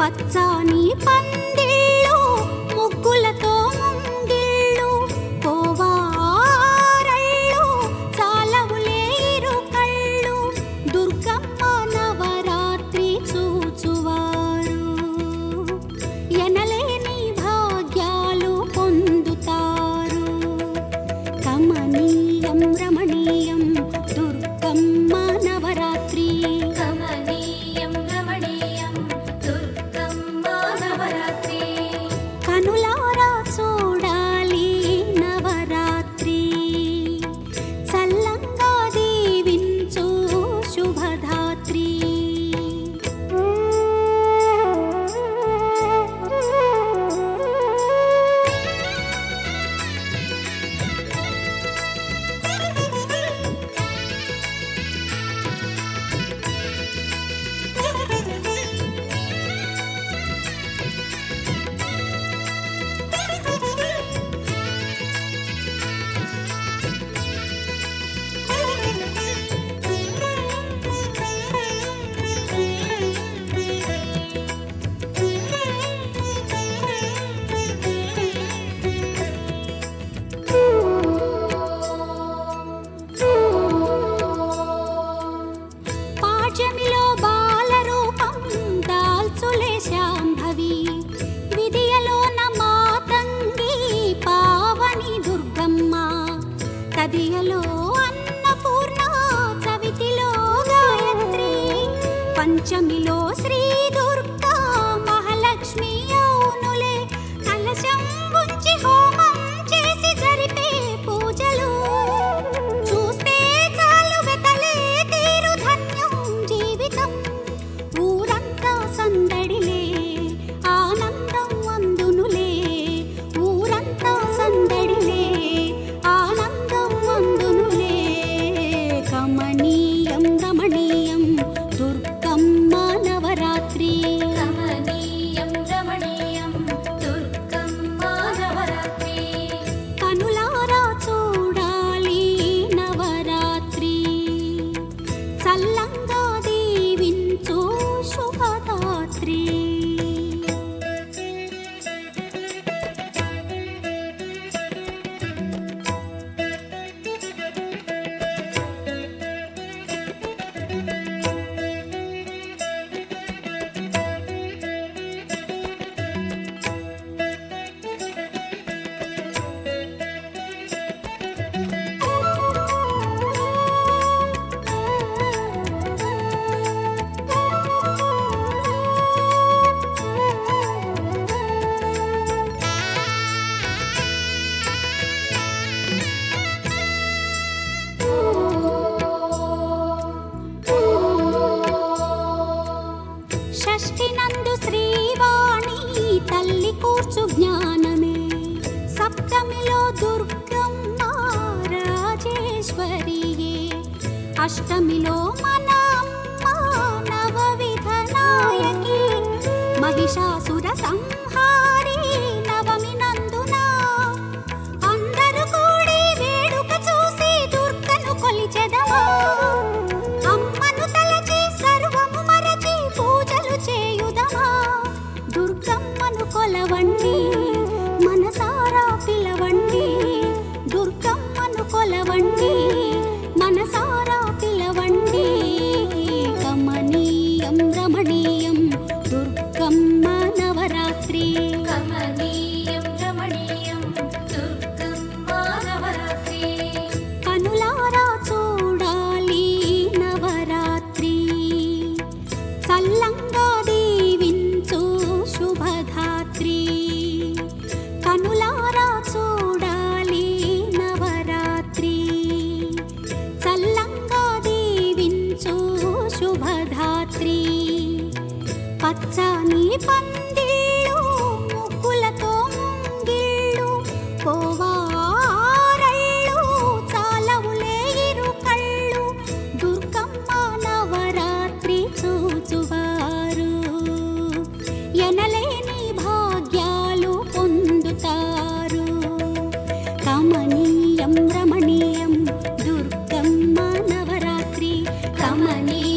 పచ్చాని పందిళ్ళు ముగ్గులతో ముంగిళ్ళు పోవారళ్ళు చాలవులే ఇరు కళ్ళు దుర్గమ్మ నవరాత్రి చూచువారు ఎనలేని భాగ్యాలు పొందుతారు. కమనీయం రమణీయం దుర్గమ్మ నవరాత్రి. కమనీయం రమణీయం దుర్గమ్మ నవరాత్రి. కనులారా చూడాలి నవరాత్రి చల్లంగా దీవించు శుభధాత్రి. పాడ్యమిలో బాలరూపం దాల్చులే శాంభవి విధియలోన మాతంగి పావని దుర్గమ్మ తదియలో అన్నపూర్ణ చవితిలో గాయత్రి పంచమిలో శ్రీ దుర్గా మహాలక్ష్మి అవునులే కలశం ఉంచి హోమం చేసి జరిపే పూజలు చూస్తే చాలు వెతలే తీరు ధన్యం జీవితం. ఊరంతా సందడిలే ఆనందం అందునులే ఊరంతా సందడిలే ఆనందం అందునులే. కమనీయం రమణీయం దుర్గమ్మ నవరాత్రి. కమనీయం రమణీయం దుర్గమ్మ నవరాత్రి. కనులారా చూడాలి నవరాత్రి చల్లంగా దీవించు శుభదాత్రి. షష్ఠినందు శ్రీవాణి తల్లి కూర్చు జ్ఞానమే సప్తమిలో దుర్గమ్మ రాజేశ్వరియే అష్టమిలో మన అమ్మ నవవిధ నాయకి మహిషాసుర సంహారి నవమి నందున అందరూ కూడి వేడుక చూసి దుర్గను కొలిచెదమా. అమ్మను తలచి సర్వము మరచి పూజలు చేయుదమా. దుర్గమ్మను కొలవండి మనసారా పిలవండి దుర్గమ్మను కొలవండి మనసారా పిలవండి. కమనీయం రమణీయం దుర్గమ్మ నవరాత్రి. కమనీయం రమణీయం దుర్గమ్మ నవరాత్రి. కనులారా చూడాలి నవరాత్రి చల్లంగా దీవించు శుభధాత్రి. కనులారా చూడాలి నవరాత్రి చల్లంగా దీవించు శుభధాత్రి. పచ్చాని పందిళ్ళు ముగ్గులతో ముంగిళ్ళు పోవారళ్ళు చాలవులే ఇరు కళ్ళు దుర్గమ్మ నవరాత్రి చూచువారు ఎనలేని భాగ్యాలు పొందుతారు. కమనీయం రమణీయం దుర్గమ్మ నవరాత్రి. కమనీయం